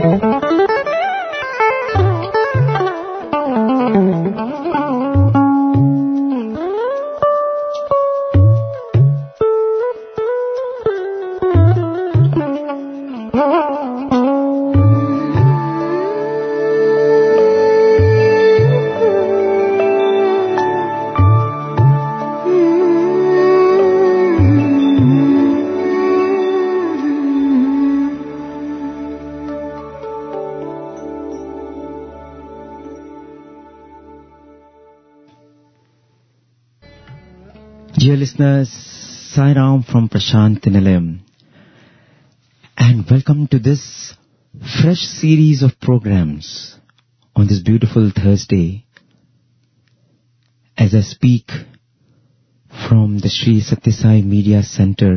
Dear listeners, Sai Ram from Prasanthi Nilayam, and welcome to this fresh series of programs on this beautiful Thursday as I speak from the Sri Sathya Sai Media Center.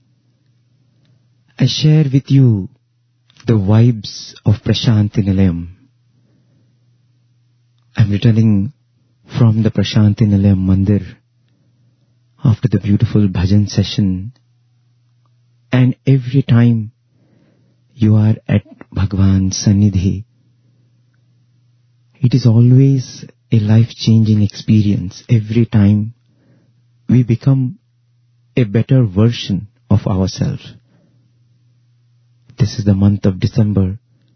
I share with you the vibes of Prasanthi Nilayam. I'm returning from the Prasanthi Nilayam Mandir after the beautiful bhajan session, and every time you are at Bhagwan's Sannidhi, it is always a life-changing experience. Every time we become a better version of ourselves. This is the month of December,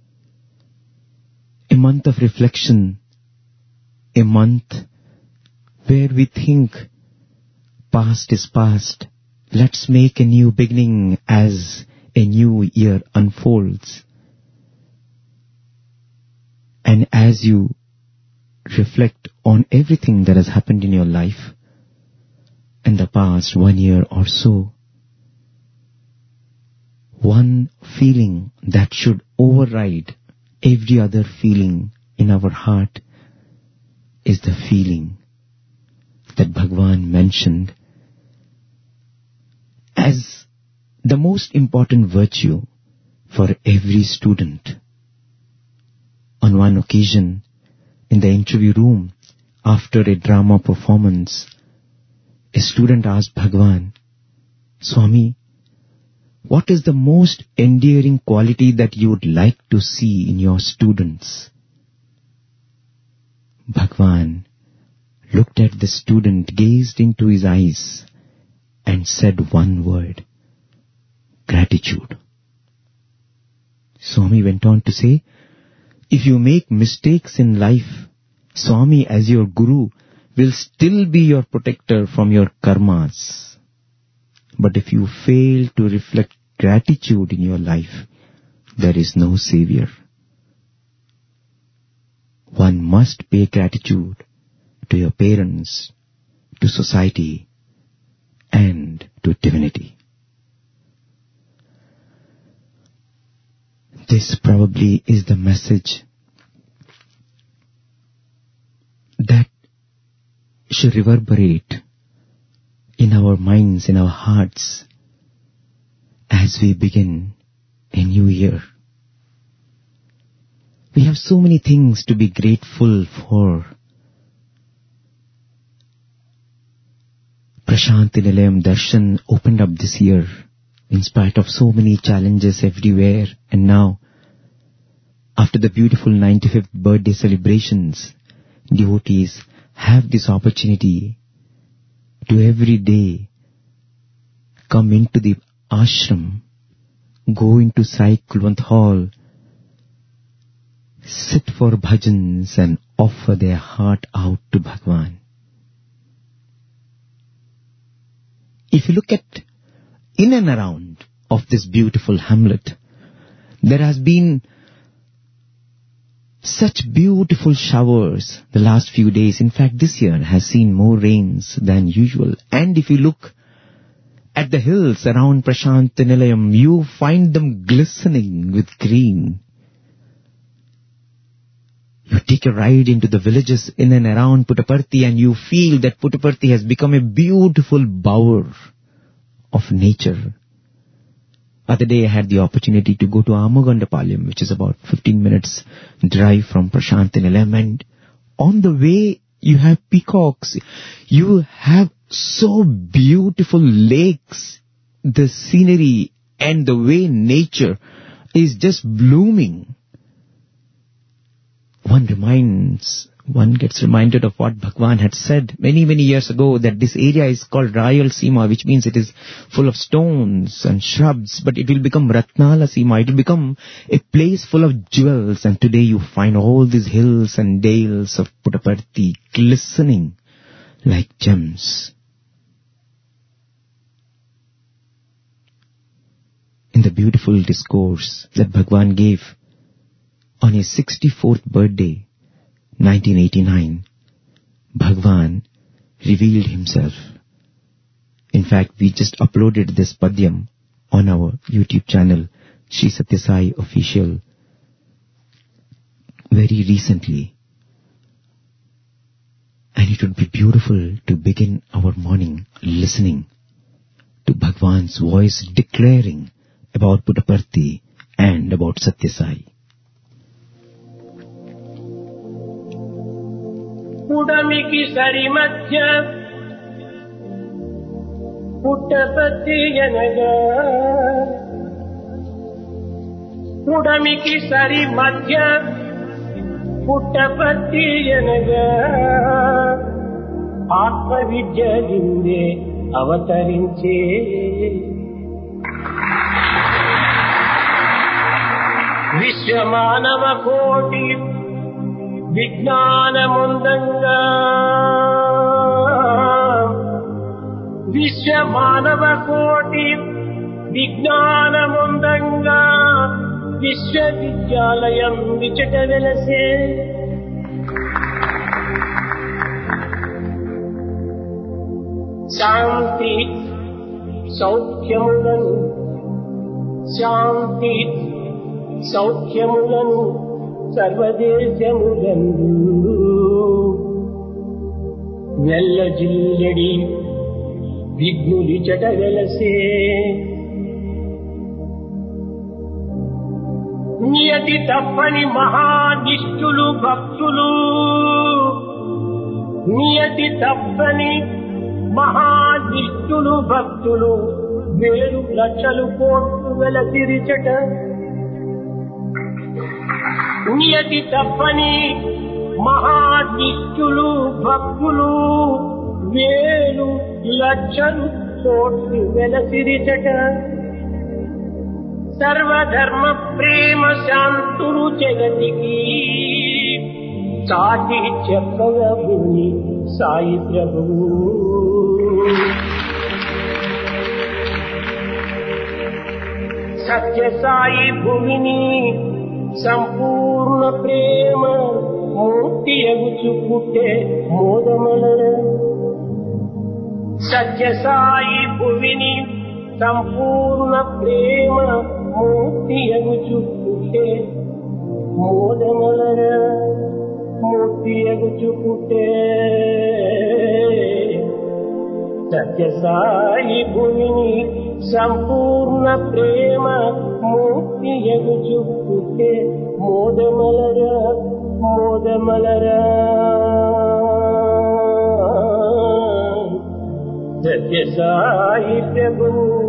a month of reflection, a month where we think past is past. Let's make a new beginning as a new year unfolds. And as you reflect on everything that has happened in your life in the past 1 year or so, one feeling that should override every other feeling in our heart is the feeling that Bhagwan mentioned as the most important virtue for every student. On one occasion, in the interview room, after a drama performance, a student asked Bhagwan, Swami, what is the most endearing quality that you would like to see in your students? Bhagwan looked at the student, gazed into his eyes, and said one word, gratitude. Swami went on to say, if you make mistakes in life, Swami as your guru will still be your protector from your karmas. But if you fail to reflect gratitude in your life, there is no savior. One must pay gratitude to your parents, to society, and to divinity. This probably is the message that should reverberate in our minds, in our hearts, as we begin a new year. We have so many things to be grateful for. Prasanthi Nilayam Darshan opened up this year in spite of so many challenges everywhere, and now, after the beautiful 95th birthday celebrations, devotees have this opportunity to every day come into the ashram, go into Sai Kulwant Hall, sit for bhajans and offer their heart out to Bhagwan. If you look at in and around of this beautiful hamlet, there has been such beautiful showers the last few days. In fact, this year has seen more rains than usual. And if you look at the hills around Prasanthi Nilayam, you find them glistening with green. You take a ride into the villages in and around Puttaparthi and you feel that Puttaparthi has become a beautiful bower of nature. Other day I had the opportunity to go to Amagondapalayam, which is about 15 minutes drive from Prasanthi Nilayam, and on the way you have peacocks, you have so beautiful lakes, the scenery and the way nature is just blooming. silence, one gets reminded of what Bhagwan had said many, many years ago, that this area is called Rayalaseema, which means it is full of stones and shrubs, but it will become Ratnalaseema. It will become a place full of jewels. And today you find all these hills and dales of Puttaparthi glistening like gems. In the beautiful discourse that Bhagwan gave on his 64th birthday, 1989, Bhagwan revealed himself. In fact, we just uploaded this padyam on our YouTube channel, Sri Satya Sai Official, very recently. And it would be beautiful to begin our morning listening to Bhagwan's voice declaring about Puttaparthi and about Satya Sai. పుడమికి సరి మధ్య పుట్టపర్తి అనగా, పుడమికి సరి మధ్య పుట్టపర్తి అనగా, ఆత్మ విద్య లిందే అవతరించే విశ్వమానవ కోటి విజ్ఞానముందంగా, విశ్వమానవ కోటి విజ్ఞానముందంగా, విశ్వవిద్యాలయం విచట వెలసే. శాంతి సౌఖ్యములను, శాంతి సౌఖ్యములను సర్వదేశములందు వెల్లజిల్లడి విఘ్నులిచట వెలసే. నియతి తప్పని మహానిష్ఠులు భక్తులు, నియతి తప్పని మహానిష్ఠులు భక్తులు వేలు లక్షలు కోట్లు వెలసిరిచట. నియతి తప్పని మహానిష్ఠులు భక్తులు వేలు లక్షలు కోట్లు వెలసిరిచట. సర్వధర్మ ప్రేమ శాంతులు జగతికి చాటి చెప్పగా భూమి సాయి ప్రభువు. సత్య సాయి భూమిని సంపూర్ణ ప్రేమ మూర్తి ఎగుచు పుట్టే మోదమలన. సత్య సాయి భువిని సంపూర్ణ ప్రేమ మూర్తి ఎగుచు పుట్టే మోదమలన, మూర్తి ఎగుచు పుట్టే. సత్య సాయి భువిని సంపూర్ణ ప్రేమ మూర్తి ఎగుచు పుట్టే మోదమలరా, మోదమలరా. సత్య సాయి ప్రభు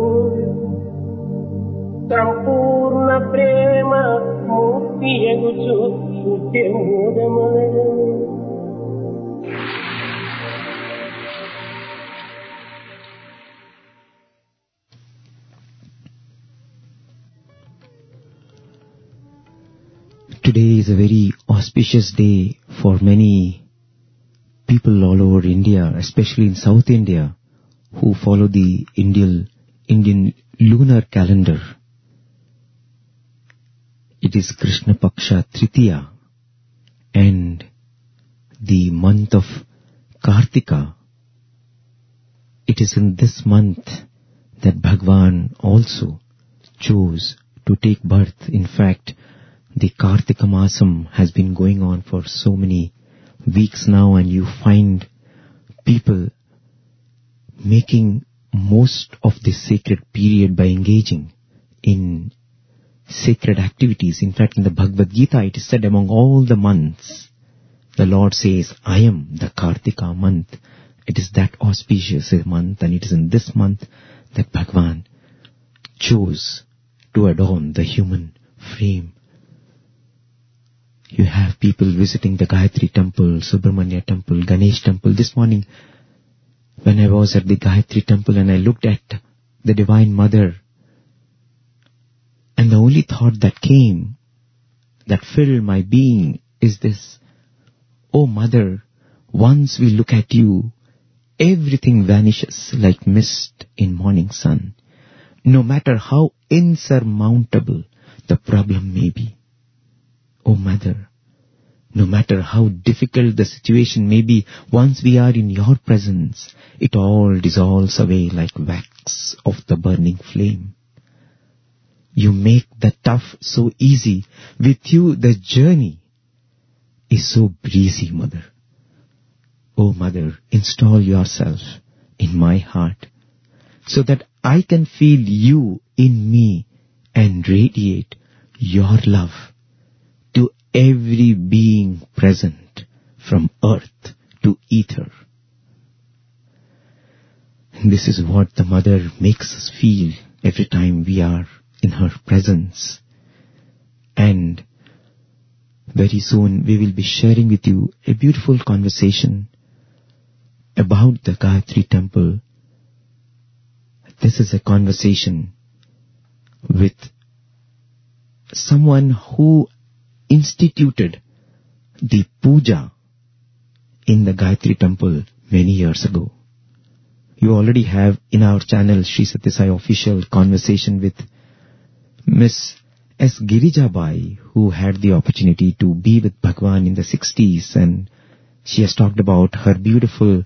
సంపూర్ణ ప్రేమ మూర్తి ఎగుచు పుట్టే మోదమలరా. Today is a very auspicious day for many people all over India, especially in South India, who follow the Indian lunar calendar. It is Krishna Paksha Tritiya and the month of Kartika. It is in this month that Bhagwan also chose to take birth. In fact, the Kartika Masam has been going on for so many weeks now, and you find people making most of this sacred period by engaging in sacred activities. In fact, in the Bhagavad Gita, it is said among all the months, the Lord says, I am the Kartika month. It is that auspicious month, and it is in this month that Bhagwan chose to adorn the human frame. You have of people visiting the Gayatri temple, Subramanya temple, Ganesh temple. This morning, when I was at the Gayatri temple and I looked at the Divine Mother, and the only thought that came, that filled my being, is this: "Oh Mother, once we look at you, everything vanishes like mist in morning sun, no matter how insurmountable the problem may be. Oh Mother, no matter how difficult the situation may be, once we are in your presence, it all dissolves away like wax of the burning flame. You make the tough so easy. With you the journey is so breezy, Mother. Oh Mother, install yourself in my heart so that I can feel you in me and radiate your love to every being present, from earth to ether." And this is what the Mother makes us feel every time we are in her presence. And very soon we will be sharing with you a beautiful conversation about the Gayatri temple. This is a conversation with someone who instituted the puja in the Gayatri temple many years ago. You already have in our channel Sri Sathya Sai official conversation with Miss S. Girijabai, who had the opportunity to be with Bhagwan in the 60s, and she has talked about her beautiful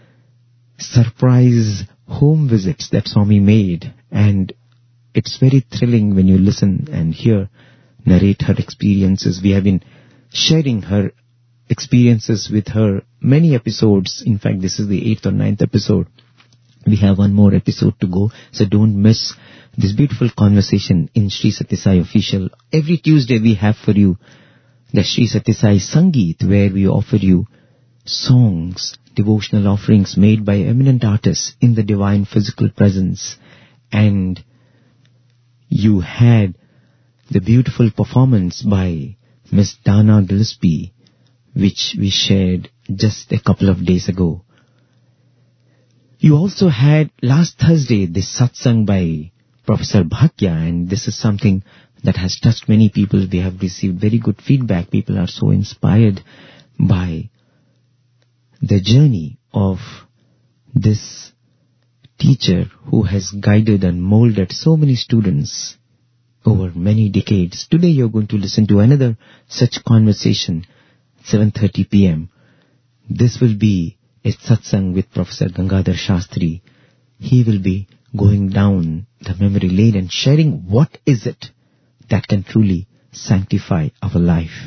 surprise home visits that Swami made, and it's very thrilling when you listen and hear narrate her experiences. We have been sharing her experiences with her many episodes. In fact, this is the 8th or 9th episode. We have one more episode to go, so don't miss this beautiful conversation in Sri Sathya Sai official. Every Tuesday we have for you the Sri Sathya Sai Sangeet, where we offer you songs, devotional offerings made by eminent artists in the divine physical presence. And you had the beautiful performance by Miss Dana Gillespie, which we shared just a couple of days ago. You also had last Thursday this satsang by Professor Bhakya, and this is something that has touched many people. We have received very good feedback. People are so inspired by the journey of this teacher who has guided and molded so many students over many decades. Today you're going to listen to another such conversation, 7:30 p.m. This will be a satsang with Professor Gangadhar Shastri. He will be going down the memory lane and sharing what is it that can truly sanctify our life.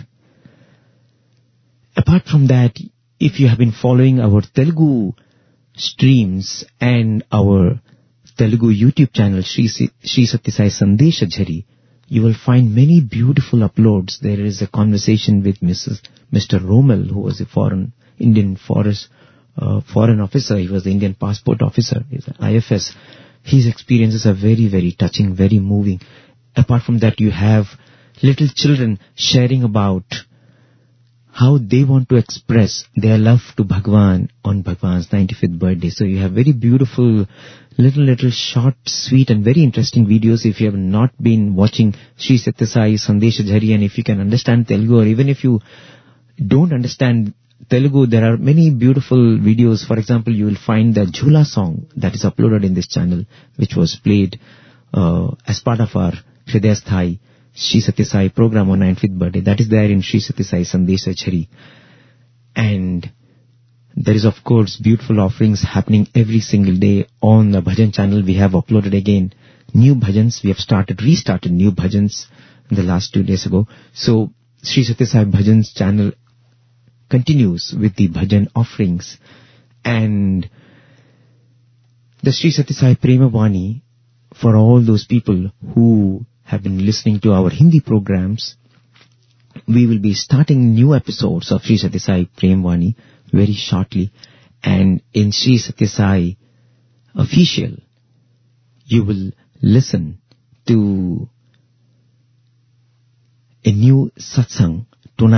Apart from that, if you have been following our Telugu streams and our Telugu YouTube channel, Sri Sathya Sai Sandesha Jhari, you will find many beautiful uploads. There is a conversation with Mr. Rommel, who was a Indian foreign officer. He was the Indian passport officer. He's an IFS. His experiences are very, very touching, very moving. Apart from that, you have little children sharing about how they want to express their love to Bhagwan on Bhagwan's 95th birthday. So you have very beautiful, little short, sweet and very interesting videos. If you have not been watching Sri Sathya Sai Sandesha Jhari, and if you can understand Telugu, or even if you don't understand Telugu, there are many beautiful videos. For example, you will find the Jhula song that is uploaded in this channel, which was played as part of our Hridayasthai Sri Sathya Sai program on 95th birthday. That is there in Sri Sathya Sai Sandesha Jhari. And there is, of course, beautiful offerings happening every single day on the Bhajan channel. We have uploaded again new bhajans. We have restarted new bhajans the last 2 days ago. So Sri Sathya Sai Bhajans channel continues with the bhajan offerings. And the Sri Sathya Sai Prema Vani, for all those people who have been listening to our Hindi programs, we will be starting new episodes of Sri Sathya Sai Prema Vani very shortly. And in Sri Sathya Sai official, you will listen to a new satsang tonight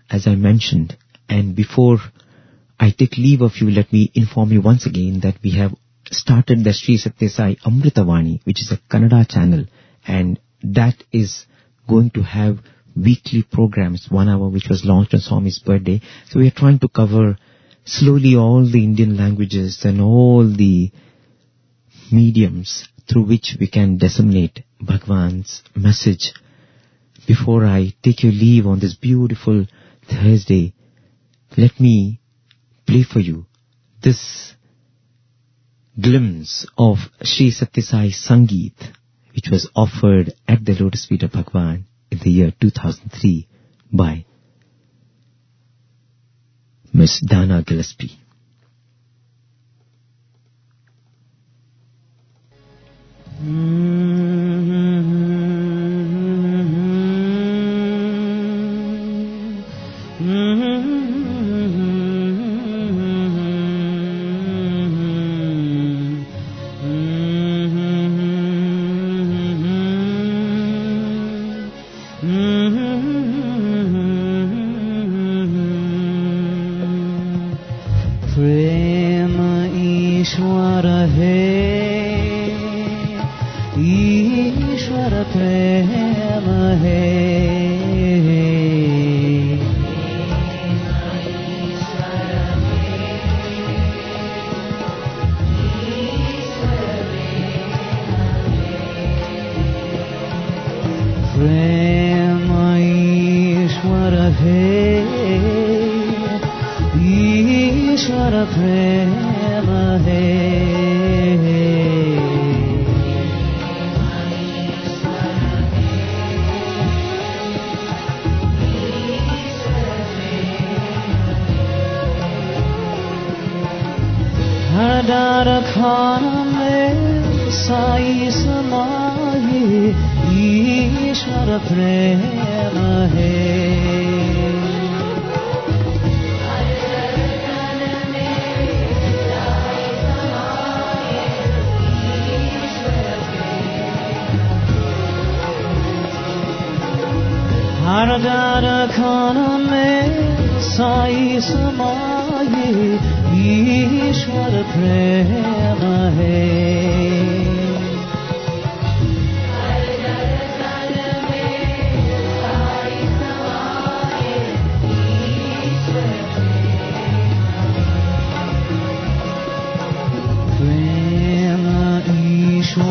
as I mentioned. And before I take leave of you, let me inform you once again that we have started the Sri Satya Sai Amritavani, which is a Kannada channel, and that is going to have weekly programs, 1 hour, which was launched on Swami's birthday. So we are trying to cover slowly all the Indian languages and all the mediums through which we can disseminate Bhagwan's message. Before I take your leave on this beautiful Thursday, let me play for you this glimpse of Sri Satya Sai Sangeet, which was offered at the Lotus Feet of Bhagwan in the year 2003 by Miss Dana Gillespie.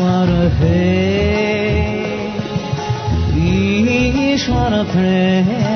Ishwara prema